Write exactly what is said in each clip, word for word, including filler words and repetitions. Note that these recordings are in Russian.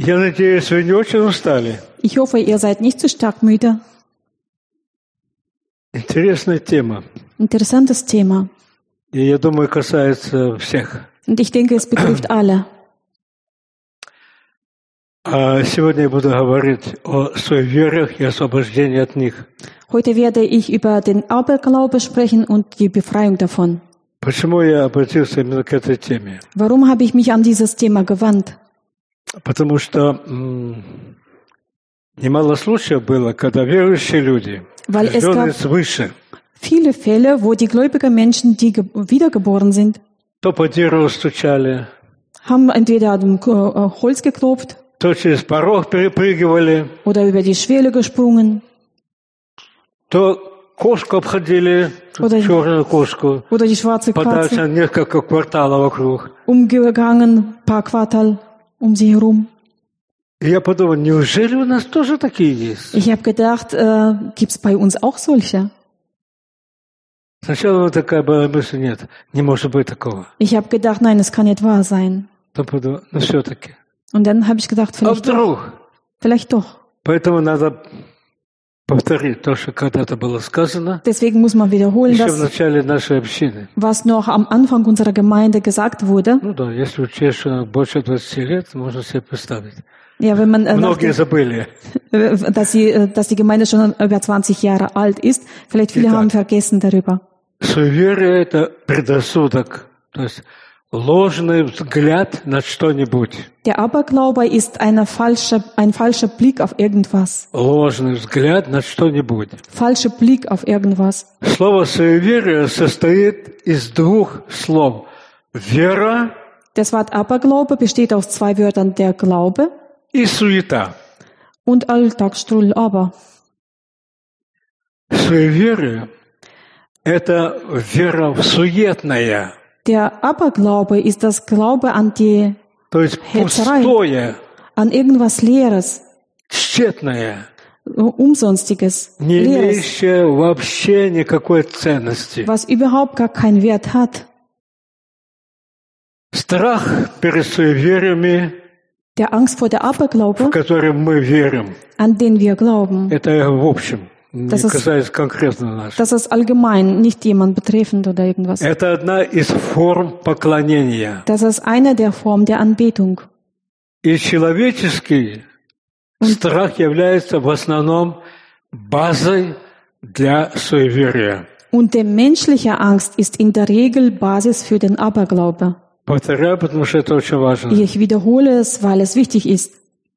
Я надеюсь, вы не очень устали. Ich hoffe, ihr seid nicht zu stark müde. Интересная тема. Interessantes Thema. И я думаю, касается всех. Und ich denke, es betrifft alle. А сегодня я буду говорить о суевериях и освобождении от них. Heute werde ich über den Aberglaube sprechen und die Befreiung davon. Почему я обратился именно к этой теме? Warum habe ich mich an dieses Thema gewandt? Потому что м- немало случаев было, когда верующие люди, Weil es рожденные gab свыше, viele Fälle, wo die gläubigen Menschen, die ge- wiedergeboren sind, то по дереву стучали, haben entweder am äh, Holz geklopft то через порог перепрыгивали, oder über die Schwelle gesprungen то кошку обходили, Oder- черную кошку, oder die schwarze подальше Katze несколько кварталов вокруг. umgegangen, paar Quartal um sie herum. И я подумал, неужели у нас тоже такие есть? Ich habe gedacht, äh, gibt's bei uns auch solche? Сначала вот такая была мысль, нет, не может быть такого. Ich habe gedacht, nein, es kann nicht wahr sein. Потом подумал, ну все-таки. Und dann habe ich gedacht, А vielleicht doch. вдруг? Vielleicht doch. Поэтому надо повторить то, что когда-то было сказано, Deswegen muss man wiederholen, еще в das, начале нашей общины. was noch am Anfang unserer Gemeinde gesagt wurde. Ну да, если учесть, что больше двадцати лет, можно себе представить. Ja, wenn man, äh, Многие nachdenkt, забыли. äh, dass, sie, äh, dass die Gemeinde schon über zwanzig Jahre alt ist. Vielleicht viele Итак. haben vergessen darüber. Суеверие – это предрассудок, то есть ложный взгляд на что-нибудь. Der Aberglaube ist eine falsche, ein falscher Blick auf irgendwas. Ложный взгляд на что-нибудь. Falscher Blick auf irgendwas. Слово «суеверие» состоит из двух слов. Вера Das Wort Aberglaube besteht aus zwei Wörtern, der Glaube и суета. und Alltagstrudel. Aber Суеверие – это вера в суетное, der Aberglaube ist das Glaube an die, то есть Hetzerei. пустое, an irgendwas Leeres, тщетное, Umsonstiges, не Leeres, имеющее вообще никакой ценности. was überhaupt gar keinen Wert hat. Страх перед суевериями, Der Angst vor der в Aberglaube, которые мы верим, an den wir glauben, это в общем, не Das ist- касаясь конкретно нас. das ist allgemein, nicht jemand betreffend oder irgendwas. Это одна из форм поклонения. Das ist eine der Formen der Anbetung. И человеческий страх является в основном базой для суеверия. Und die menschliche Angst ist in der Regel Basis für den Aberglaube. Повторяю, потому что это очень важно. Ich wiederhole es, weil es wichtig ist.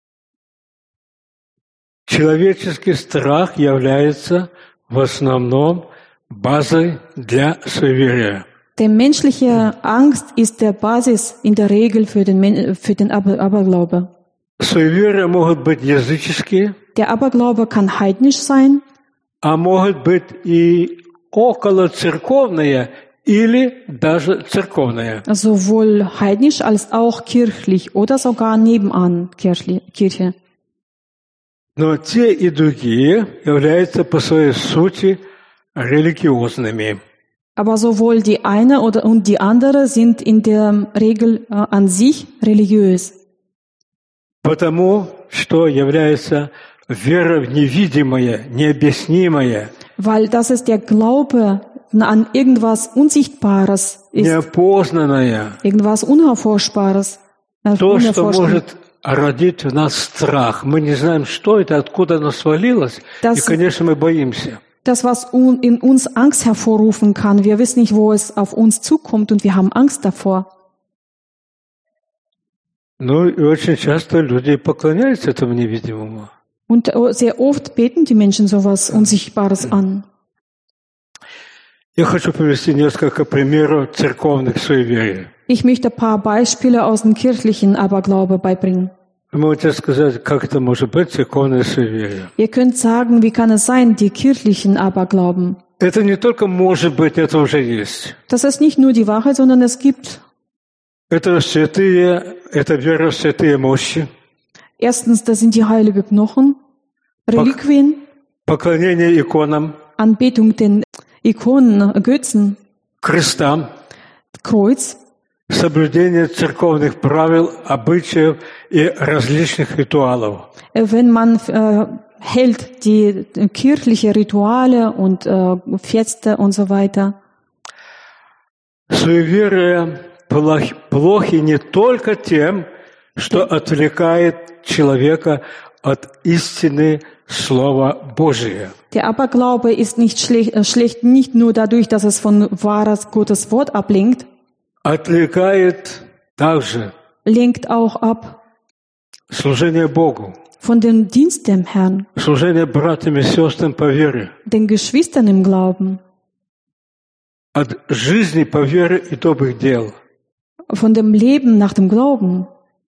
Человеческий страх является в основном базой для суеверия. Die menschliche Angst ist der Basis in der Regel für den, Men- für den Aber- Aberglaube. Суеверия могут быть языческие, Der Aberglaube kann heidnisch sein, а могут быть и околоцерковные или даже церковные. sowohl heidnisch als auch kirchlich oder sogar nebenan Kirchli- Kirche. Но те и другие являются по своей сути религиозными. Aber sowohl die eine oder und die andere sind in der Regel äh, an sich religiös, Потому что является вера в невидимое, необъяснимое, weil das ist der Glaube an irgendwas Unsichtbares ist, неопознанное, irgendwas Unerforschbares. äh, то, что Unerforschbares. может родить в нас страх. Мы не знаем, что это, откуда оно свалилось, Das- и, конечно, мы боимся. Das, was un, in uns Angst hervorrufen kann, wir wissen nicht, wo es auf uns zukommt und wir haben Angst davor. Ну и очень часто люди поклоняются этому невидимому. Und äh, sehr oft beten die Menschen sowas Unsichtbares an. Я хочу привести несколько примеров церковных суеверий. Ich möchte ein paar Beispiele aus dem kirchlichen Aberglaube beibringen. Вы можете сказать, как это может быть, церковное суеверие. Ihr könnt sagen, wie kann es sein, die kirchlichen Aberglauben? Это не только может быть, это уже есть. Das ist nicht nur die Wahrheit, sondern es gibt Это святые, это вера в святые мощи, erstens, das sind die heilige Knochen, Reliquien, поклонение иконам, Anbetung den Ikonen, Götzen, крестам, Kreuz, соблюдение церковных правил, обычаев и различных ритуалов. Wenn man äh, hält die kirchliche Rituale und äh, Feste und so weiter. Суеверия плохи не только тем, что отвлекает человека от истины Слова Божия. Der Aberglaube ist nicht schlecht, äh, schlecht nicht nur dadurch, dass es von wahres Gottes Wort ablenkt, Отвлекает также lenkt auch ab служение Богу, von dem Dienst dem Herrn, служение братьям и сестрам по вере, den Geschwistern im Glauben, от жизни по вере и добрых дел. von dem Leben nach dem Glauben.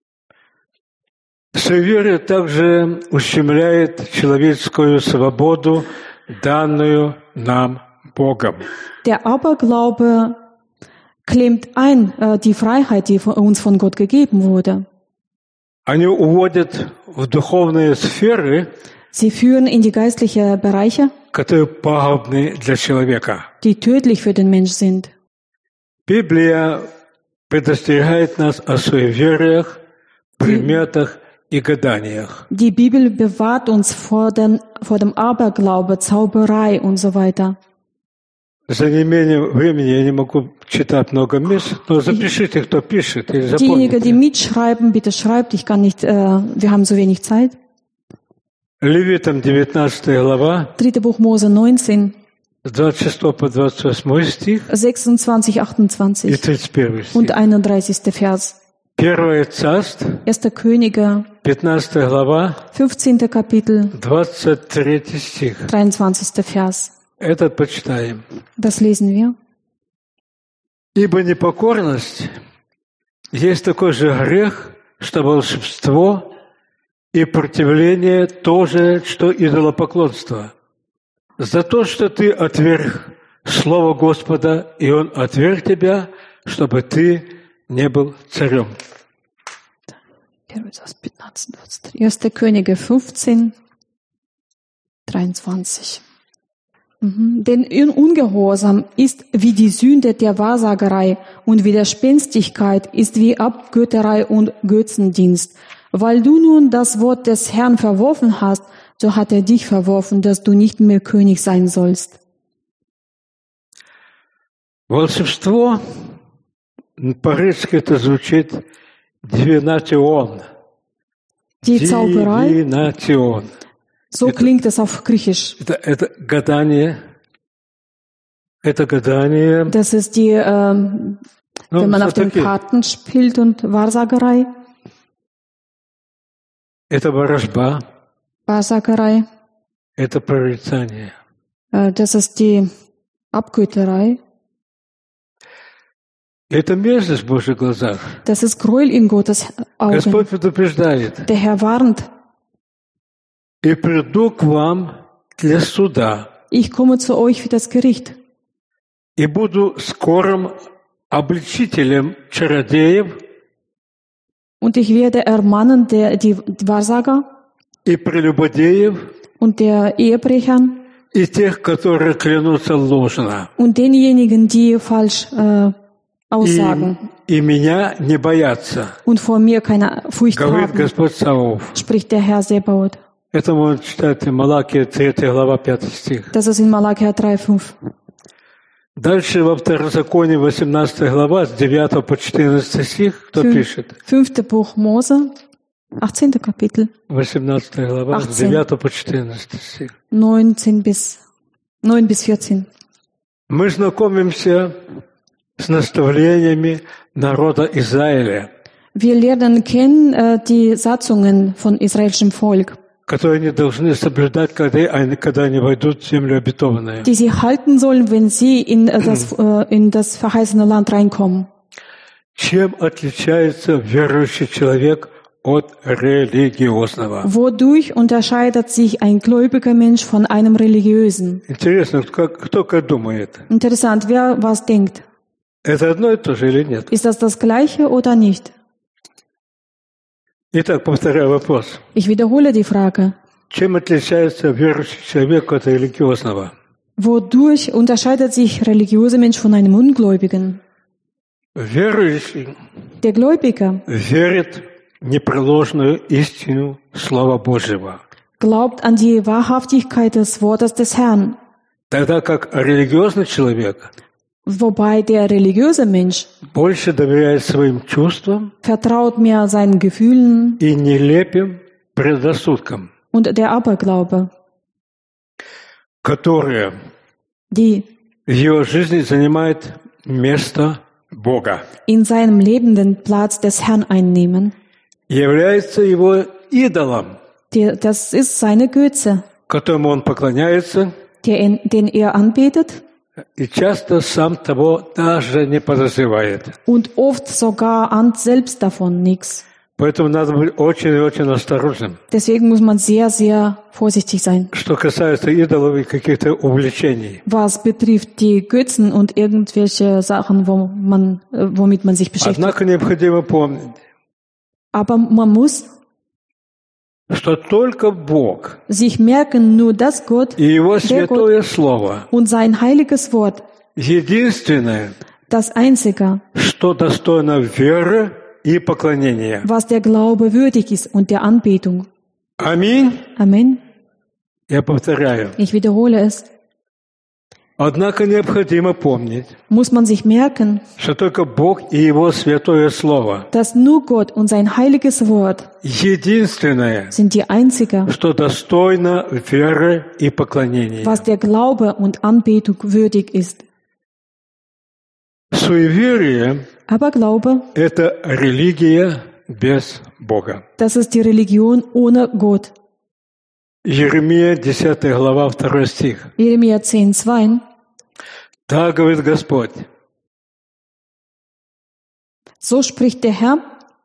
Суеверие также ущемляет человеческую свободу, данную нам Богом. Der Aberglaube klemmt ein äh, die Freiheit, die von uns von Gott gegeben wurde. Они уводят в духовные сферы, Sie führen in die geistlichen Bereiche, которые пагубны для человека. die tödlich für den Mensch sind. Библия предостерегает нас о суевериях, приметах и гаданиях. Die Bibel bewahrt uns vor, den, vor dem Aberglaube, Zauberei und so weiter. За неимением времени я не могу читать много мест, но запишите, кто пишет, или Diejenigen, die запомните. mitschreiben, bitte schreibt. Ich kann nicht, äh, wir haben so wenig Zeit. Левитам девятнадцатая глава, Dritte Buch Mose neunzehn, с двадцать шестого по двадцать восьмой стих sechsundzwanzig, и achtundzwanzig тридцать первый und стих. einunddreißigster Vers. Первое царство, Erster Könige, пятнадцатая глава, fünfzehnter Kapitel, двадцать третий стих. dreiundzwanzigster Vers. Этот почитаем. Das lesen wir. Ибо непокорность есть такой же грех, что волшебство, и противление то же, что идолопоклонство. За то, что ты отверг Слово Господа, и Он отверг тебя, чтобы ты не был царем. Erster Könige fünfzehn, dreiundzwanzig. Mhm. Denn Ungehorsam ist wie die Sünde der Wahrsagerei und Widerspenstigkeit ist wie Abgötterei und Götzendienst. Weil du nun das Wort des Herrn verworfen hast, so hat er dich verworfen, dass du nicht mehr König sein sollst. Волшебство, по-русски это звучит «дивинатион». Die Zauberei, Дивинатион. so klingt es auf Griechisch. Это, это гадание. Это гадание. Das ist die, ähm, Ну, wenn man auf den всё-таки Karten spielt und Wahrsagerei, это ворожба, Wahrsagerei, это прорицание. äh, das ist die Abgötterei. Это мерзость в Божьих глазах. Das ist Gräuel in Gottes Augen. Господь предупреждает. Der Herr warnt, «И приду к вам для суда, ich komme zu euch für das Gericht и буду скорым обличителем чародеев und ich werde ermahnen der, die Wahrsager и прелюбодеев, und der Ehebrechern и тех, которые клянутся ложно, und denjenigen, die falsch äh, и, aussagen и меня не боятся, und vor mir keine Furcht говорит haben, Господь Саваоф». spricht der Herr Sebaot. Это можно читать Малакия третья глава, пятый стих. Das ist in Malachi drei fünf. Дальше во Второзаконии восемнадцатая глава, с девятого по четырнадцатый стих, кто Fün- пишет? Fünfte Buch Mose, achtzehnter Kapitel, восемнадцатая глава, с achtzehn. девятого по четырнадцатый стих. neunzehn bis, neun bis vierzehn. Мы знакомимся с наставлениями народа Израиля, Wir lernen kennen äh, die Satzungen von israelischem Volk, которые они должны соблюдать, когда они, когда они войдут в землю обетованную. die sie halten sollen, wenn sie in äh, das, äh, in das verheißene Land reinkommen. Чем отличается верующий человек от религиозного? Wodurch unterscheidet sich ein gläubiger Mensch von einem religiösen? Интересно, кто, кто как думает? Interessant, wer was denkt. Это одно и то же или нет? Ist das das Gleiche oder nicht? Итак, повторяю вопрос. Ich wiederhole die Frage. Чем отличается верующий человек от религиозного? Wodurch unterscheidet sich religiöser Mensch von einem Ungläubigen? Верующий Der Gläubige верит в непреложную истину Слова Божьего, glaubt an die Wahrhaftigkeit des Wortes des Herrn, тогда как религиозный человек wobei der religiöse Mensch больше доверяет своим чувствам vertraut mehr seinen Gefühlen и нелепым предрассудкам, und der Aberglaube, которые die в его жизни занимают место Бога, in seinem Leben den Platz des Herrn einnehmen. является его идолом, Der, das ist seine Götze, которому он поклоняется, der, in- den er anbetet и часто сам того даже не подозревает. und oft sogar ahnt selbst davon nichts. Поэтому надо быть очень и очень осторожным, Deswegen muss man sehr, sehr vorsichtig sein, что касается идолов и каких-то увлечений. was betrifft die Götzen und irgendwelche Sachen, wo man, äh, womit man sich beschäftigt. Однако необходимо помнить, Aber man muss что только Бог sich merken, nur dass Gott и Его Der Gott- Святое Слово und sein heiliges Wort единственное, das Einzige, что достойно веры и поклонения. was der Glaube würdig ist und der Anbetung. Аминь. Amen. Я повторяю. Ich wiederhole es. Однако необходимо помнить, Muss man sich merken, что только Бог и Его Святое Слово dass nur Gott und sein heiliges Wort единственное, sind die einzige, что достойно веры и поклонения. was der Glaube und Anbetung würdig ist. Суеверие Aber Glaube, – это религия без Бога. das ist die Religion ohne Gott. Еремия, десятая глава, второй стих. Jeremia zehn, zwei. Так говорит Господь: So spricht der Herr,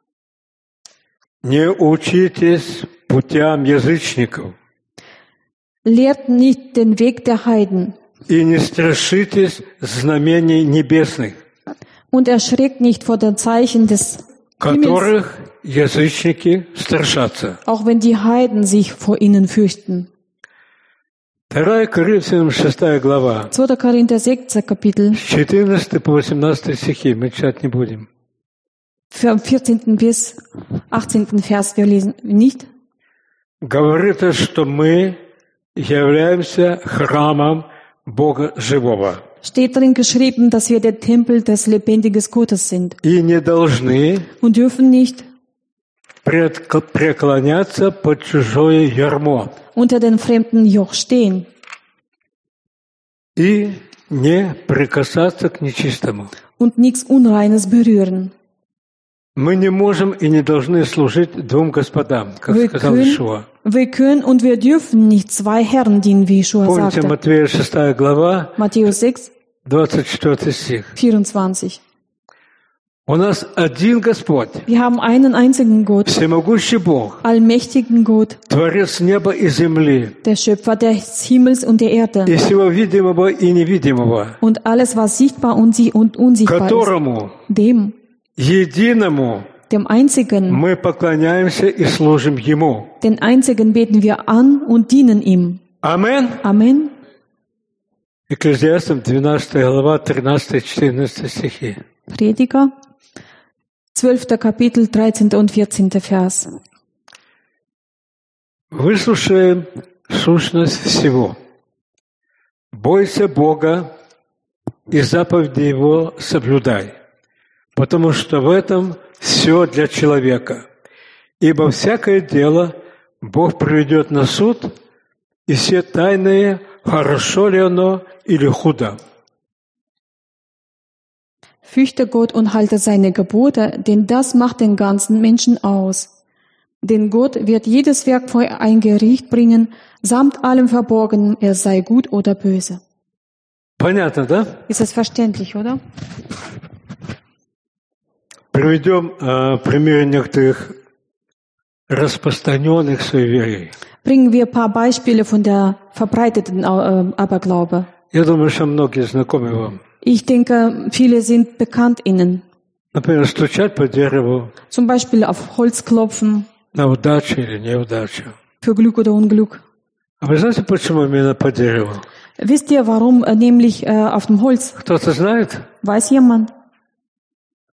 не учитесь путям язычников lehrt nicht den Weg der Heiden и не страшитесь знамений небесных, und erschreckt nicht vor den Zeichen des Himmels, которых язычники страшатся. auch wenn die Heiden sich vor ihnen fürchten. вторая Коринфянам, шестая глава, zweiter Korinther sechs, Kapitel, с четырнадцатого по восемнадцатый стихи, мы читать не будем. vom vierzehnten bis achtzehnten Vers, wir lesen nicht. Говорит, что мы являемся храмом Бога живого Steht darin geschrieben, dass wir der Tempel des lebendigen Gottes sind и не должны und dürfen nicht пред- преклоняться под чужое ярмо unter den fremden Joch stehen и не прикасаться к нечистому. und nichts Unreines berühren. Мы не можем и не должны служить двум господам, как Wir сказал können, Ишуа. wir können und wir dürfen nicht zwei Herren dienen, wie Yeshua Помните, sagte. Матвея шестая глава, Matthäus sechs, двадцать четвёртый стих. vierundzwanzig. У нас один Господь, Wir haben einen einzigen Gott, всемогущий Бог, allmächtigen Gott, Творец неба и земли, der Schöpfer des Himmels und der Erde и всего видимого и невидимого, und alles, was sichtbar und sie- und unsichtbar ist. которому Dem, единому dem einzigen, мы поклоняемся и служим Ему. den einzigen beten wir an und dienen ihm. Амен. Amen. Экклезиастам, двенадцатая глава, тринадцатый-четырнадцатый стихи. Prediger, zwölfter Kapitel, dreizehnter und vierzehnter Vers. Выслушаем сущность всего. Бойся Бога и заповеди Его соблюдай, потому что в этом все для человека. Ибо всякое дело Бог приведет на суд, и все тайные, хорошо ли оно или худо. Fürchte Gott und halte seine Gebote, denn das macht den ganzen Menschen aus. Denn Gott wird jedes Werk vor ein Gericht bringen, samt allem Verborgenen, er sei gut oder böse. Понятно, да? Ist das verständlich, oder? Приведем э, примеры некоторых распространенных суеверий. Bringen wir ein paar Beispiele von der verbreiteten äh, Aberglaube. Я думаю, что многие знакомы вам. Ich denke, viele sind bekannt Ihnen. Например, стучать по дереву Zum Beispiel auf Holz klopfen, на удачу или неудачу. für Glück oder Unglück. А вы знаете, почему именно по дереву? Wisst ihr, warum äh, nämlich äh, auf dem Holz? Кто-то знает? Weiß jemand?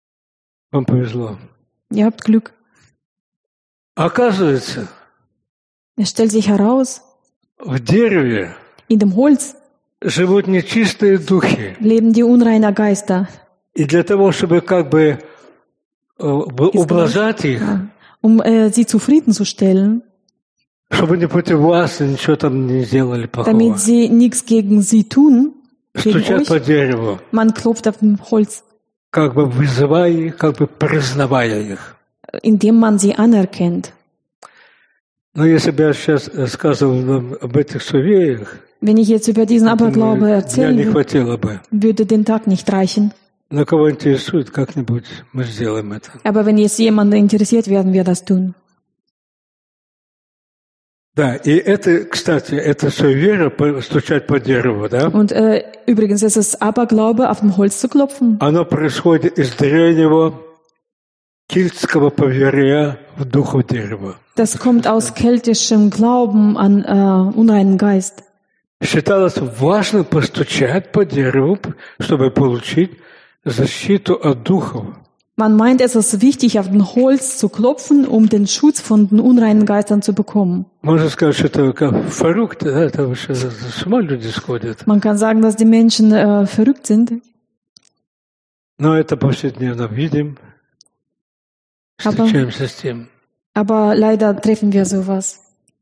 Вам повезло. Ihr habt Glück. Оказывается, Es stellt sich heraus, в дереве in dem Holz живут нечистые духи. leben die unreiner Geister. И для того, чтобы как бы э, ублажать их, Ja. Um äh, sie zufriedenzustellen, чтобы не против вас ничего там не сделали плохого, damit sie nichts gegen sie tun, gegen стучат по euch, дереву, man klopft auf dem Holz, как бы вызывая их, как бы признавая их. indem man sie anerkennt. Но если бы я сейчас рассказывал вам об этих суевериях, Wenn ich jetzt über diesen Aberglaube дня не erzählen хватило бы. würde, den Tag nicht reichen. Но кого интересует, как-нибудь мы сделаем это. Aber wenn jetzt jemand interessiert, werden wir das tun. Да, и это, кстати, это суеверие по- стучать по дереву, да? Und äh, übrigens ist es Aberglaube, auf dem Holz zu klopfen. Оно происходит из древнего кельтского поверья в духов дерева. Das kommt aus keltischem Glauben an äh, unreinen Geist. Считалось важно постучать по дереву, чтобы получить защиту от духов. Man meint, es ist wichtig, auf den Holz zu klopfen, um den Schutz von den unreinen Geistern zu bekommen. Можно сказать, что это как фрукты, да, это вообще с ума люди сходят. Man kann sagen, dass die Menschen äh, verrückt sind, Но это повседневно видим, Aber- встречаемся с тем. aber leider treffen wir sowas.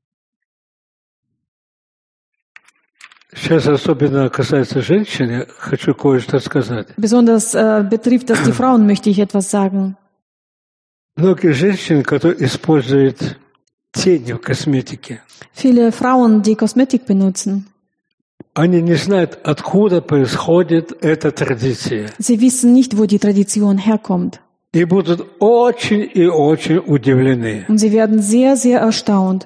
Сейчас особенно касается женщин, я хочу кое-что сказать. Besonders äh, betrifft das die Frauen, möchte ich etwas sagen. Многие женщины, которые используют тени в косметике, Viele Frauen, die Kosmetik benutzen, они не знают, откуда происходит эта традиция. sie wissen nicht, wo die Tradition herkommt. И будут очень и очень удивлены. Und sie werden sehr, sehr erstaunt.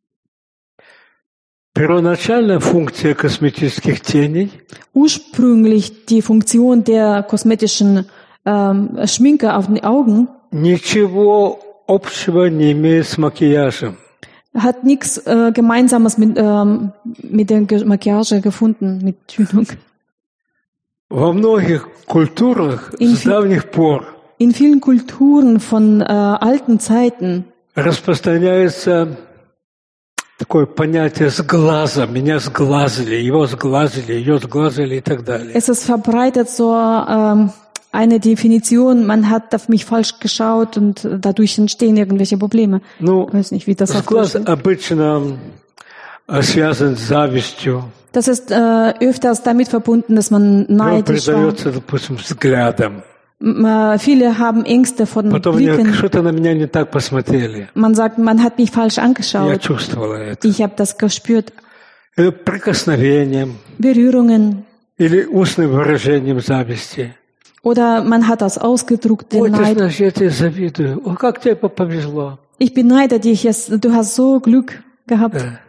Первоначальная функция косметических теней Ursprünglich die Funktion der kosmetischen ähm, Schminke auf den Augen ничего общего не имеет с макияжем. hat nichts äh, Gemeinsames mit, ähm, mit der Ge- Maquillage gefunden, mit Tönung. Во многих культурах с Инфи- давних пор In vielen Kulturen von äh, alten Zeiten распространяется такое понятие «сглаза». Меня сглазили, его сглазили, ее сглазили и так далее. es ist verbreitet so ähm, eine Definition, man hat auf mich falsch geschaut und dadurch entstehen irgendwelche Probleme. Ну, Ich weiß nicht, wie das auf сглаз Deutsch ist. обычно э, связан с завистью. Das ist äh, öfters damit verbunden, dass man Он neidisch war. придается, допустим, взглядом. M- äh, Viele haben Ängste vor den Потом они Blicken. что-то на меня не так посмотрели. Man sagt, man hat mich falsch Я angeschaut. чувствовала это. Ich habe das gespürt. Э, Прикосновением Berührungen. или устным выражением зависти. Oder man hat das ausgedruckt, den Ой, ты Neid. знаешь, я тебе завидую. О, как тебе повезло. Ich beneide dich, es- du hast so Glück gehabt. Да.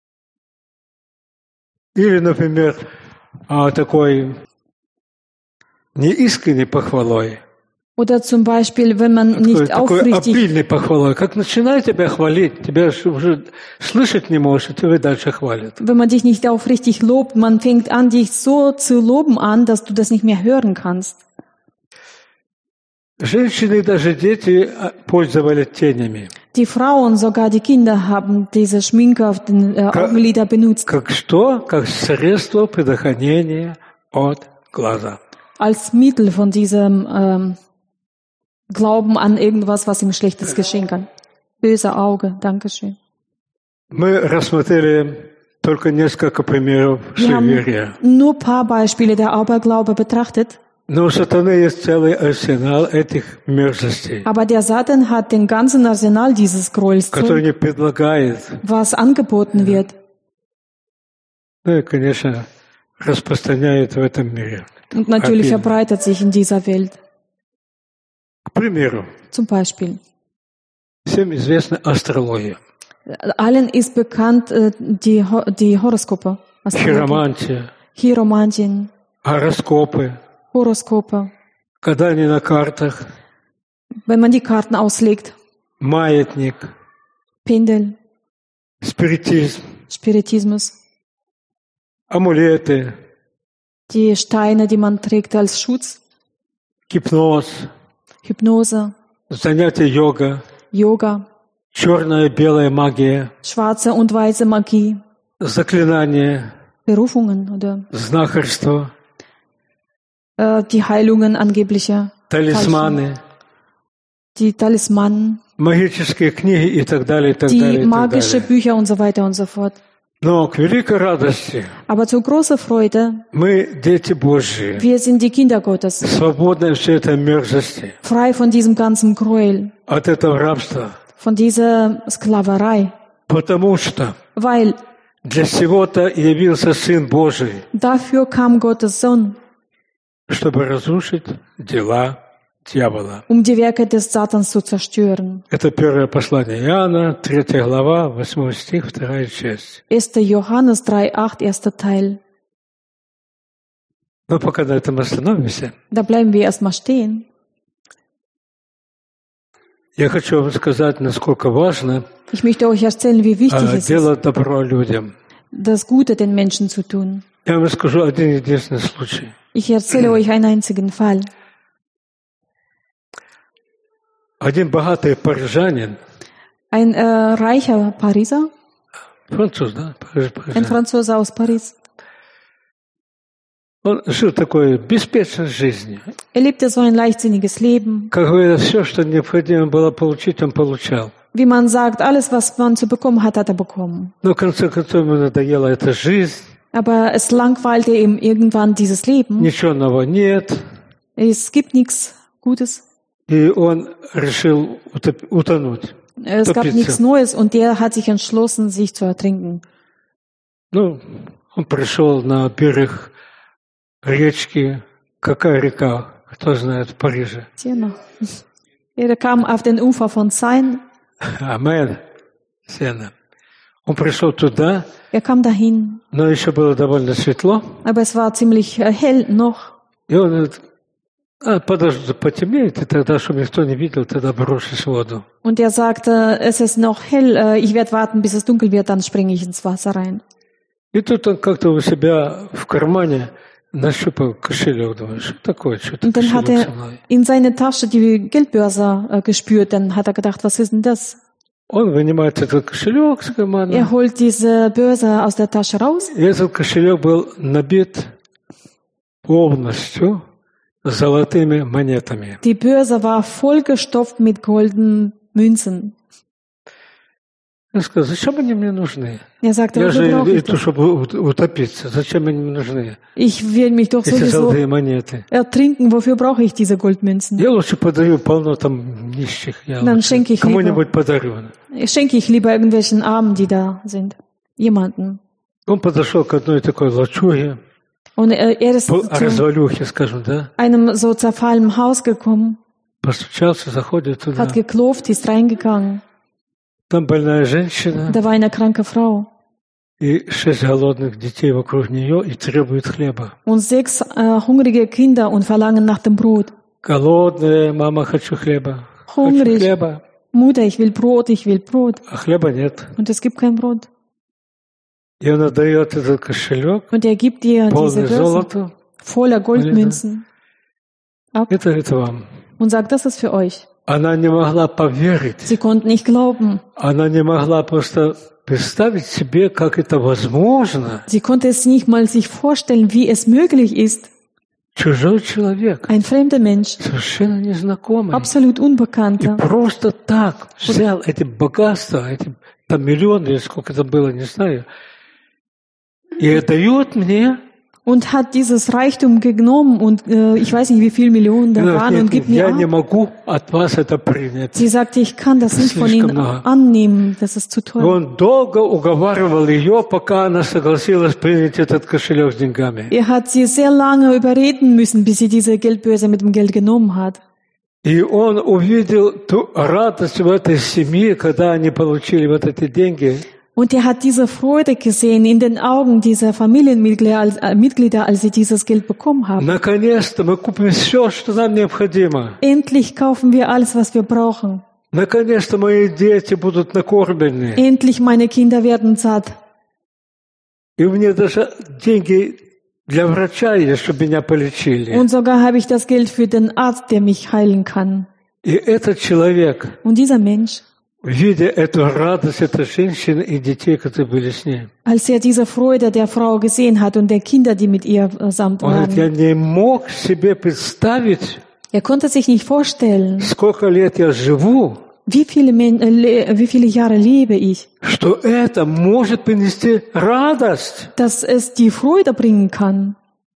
Или, например, а, такой неискренней похвалой, Oder zum Beispiel, wenn man такой, nicht такой aufrichtig, обильной похвалой. Как начинает тебя хвалить, тебя ж уже слышать не можешь, и тебя дальше хвалят. wenn man dich nicht aufrichtig lobt, man fängt an, dich so zu loben an, dass du das nicht mehr hören kannst. Женщины и даже дети а, пользовались тенями. Die Frauen, sogar die Kinder, haben diese Schminke auf den äh, Ka- Augenlider benutzt. Как что? Как средство предохранения от глаза. Als Mittel von diesem ähm, Glauben an irgendwas, was ihm Schlechtes geschehen kann. Böse Auge, Dankeschön. Мы рассмотрели только несколько примеров Wir haben суеверия. nur ein paar Beispiele der Aberglaube betrachtet, Но у сатаны есть целый арсенал этих мерзостей, aber der Satan hat den ganzen Arsenal dieses Gräuels, который zu, не предлагает, was angeboten wird. ну и, конечно, распространяет в этом мире. Und natürlich Обильно. verbreitet sich in dieser Welt. К примеру, Zum Beispiel. всем известна астрология, Allen ist bekannt äh, die, Ho- die Horoskope. Astrologie. хиромантия, Chiromantien, гороскопы, Horoskope. гадание на картах, Wenn man die Karten auslegt, маятник, Pendel, спиритизм, Spiritismus, амулеты, die Steine, die man trägt als Schutz, гипноз, Hypnose, занятия йога, Yoga, черная и белая магия, schwarze und weiße Magie, заклинания, Berufungen oder знахарство, äh, die Heilungen angebliche, талисманы, die Talismanen, магические книги и так далее, и так die далее, и так magische далее. Bücher und so weiter und so fort. Но к великой радости Aber zu großer Freude, мы дети Божьи, wir sind die Kinder Gottes, свободны от всей этой мерзости, frei von diesem ganzen Gräuel, от этого рабства, von dieser Sklaverei, потому что weil для всего-то явился Сын Божий, dafür kam Gottes Sohn, чтобы разрушить дела дьявола. um die Werke des Satans zu zerstören. Это первое послание Иоанна, третья глава, восьмой стих, вторая часть. erster Johannes drei acht, erster Teil. Но пока на этом остановимся, Da bleiben wir erstmal stehen. я хочу вам сказать, насколько важно Ich möchte euch erzählen, wie wichtig э, es ist, делать добро людям. das Gute den Menschen zu tun. Я вам расскажу один единственный случай. Ich erzähle euch einen einzigen Fall. Один богатый парижанин, Ein äh, reicher Pariser, француз, да, Париж, ein парижанин, Franzose aus Paris, он жил такой беспечной жизнью. er lebte so ein leichtsinniges Leben. Как говорят, все, что необходимо было получить, он получал. Wie man sagt, alles, was man zu bekommen hat, hat er bekommen. Но в конце концов ему надоела эта жизнь, Aber es langweilte ihm irgendwann dieses Leben. ничего нового нет, Es gibt nichts Gutes. и он решил утоп- утонуть. Es gab Topиться. nichts Neues und der hat sich entschlossen, sich zu ertrinken. Ну, он пришел на берег речки. Какая река? Кто знает в Париже? Tja, er kam auf den Ufer von Seine. Амен. Сена. Он пришел туда, Er kam dahin, но еще было довольно светло. aber es war ziemlich äh, hell noch. И он говорит, а, подожди, потемнеет, и тогда, чтобы никто не видел, тогда брошусь в воду. Und er sagte, es ist noch hell, äh, ich werde warten, bis es dunkel wird, dann springe ich ins Wasser rein. И тут он как-то у себя в кармане нащупал кошелек. Думаю, что такое, что-то Und dann hat кошелек er со мной. in seine Tasche die Geldbörse äh, gespürt. Dann hat er gedacht, was ist denn das? Он вынимает этот кошелек с кармана. Er holt diese Börse aus der Tasche raus. И этот кошелек был набит полностью золотыми монетами. Die Börse war vollgestopft mit goldenen Münzen. Он сказал, зачем они мне нужны? Er sagte, Я wofür же brauche ich иду, das? чтобы ут- утопиться. Зачем они мне нужны? Ich will mich doch Эти sowieso золотые монеты. ertrinken. Wofür brauche ich diese Goldmünzen? Я лучше подарю полно там нищих. Я Dann лучше schenke ich кому-нибудь подарю. Schenke ich lieber irgendwelchen Armen, die da sind. Jemanden. Он подошел к одной такой лачуге, Und er, er ist по- zu развалюхе, скажем, да, einem so zerfallenen Haus gekommen, постучался, заходит туда. hat geklopft, ist reingegangen. Там больная женщина Da war eine kranke Frau. и шесть голодных детей вокруг нее и требует хлеба. Und sechs äh, hungrige Kinder und verlangen nach dem Brot. Голодная, мама, хочу хлеба. Хочу Hungrig. хлеба. Mutter, ich will Brot, ich will Brot. А хлеба нет. Und es gibt kein Brot. И он отдает этот кошелек, Und er gibt dir diese полный Börse золота. voller Goldmünzen ab Это, это вам. und sagt, das ist für euch. Она не могла поверить. Sie konnten nicht glauben. Она не могла просто представить себе, как это возможно. Sie konnte es nicht mal sich vorstellen, wie es möglich ist. Чужой человек, Ein fremder Mensch, совершенно незнакомый. absolut И Unbekannter. просто так взял эти богатства, эти там миллионы, или сколько это было, не знаю, и отдает мне. Und hat dieses Reichtum genommen und äh, ich weiß nicht, wie viele Millionen da Она waren говорит, und gibt я не mir ab. могу от вас это принять. Sie sagte, ich kann das nicht von Слишком Ihnen много. annehmen, das ist zu И teuer. он долго уговаривал ее, пока она согласилась принять этот кошелек с деньгами. Er hat sie sehr lange überreden müssen, bis sie diese Geldbörse mit dem Geld genommen hat. И он увидел ту радость в этой семье, когда они получили вот эти деньги. Und er hat diese Freude gesehen in den Augen dieser Familienmitglieder, als, äh, Mitglieder, als sie dieses Geld bekommen haben. Наконец-то мы купим все, что нам необходимо. Endlich kaufen wir alles, was wir brauchen. Наконец-то мои дети будут накормлены. Endlich meine Kinder werden satt. И мне даже деньги Для врача есть, чтобы меня полечили. Und sogar habe ich das Geld für den Arzt, der mich heilen kann. И этот человек, Und dieser Mensch, видя эту радость этой женщины и детей, которые были с ней, als er diese Freude der Frau gesehen hat und der Kinder, die mit ihr samt он говорит, я waren, не мог себе представить, er konnte sich nicht vorstellen, сколько лет я живу, wie viele, Men äh, le wie viele Jahre lebe ich, что это может принести радость. dass es die Freude bringen kann.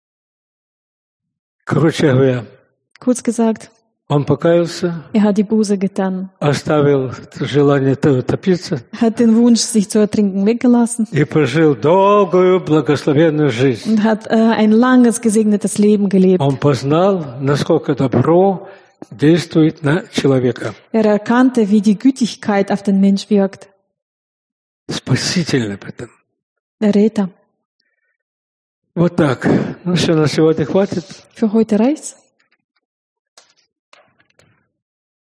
Короче говоря, Kurz gesagt, он покаялся, er hat die Buße getan, оставил желание топиться hat den Wunsch, sich zu ertrinken, weggelassen и прожил долгую благословенную жизнь. und hat äh, ein langes, gesegnetes Leben gelebt. Он познал, насколько добро действует на человека. Er erkannte, wie die Gütigkeit auf den Mensch wirkt. Спасительно об этом. Der Retter. Вот так. Ну все, на сегодня хватит. Für heute reicht's.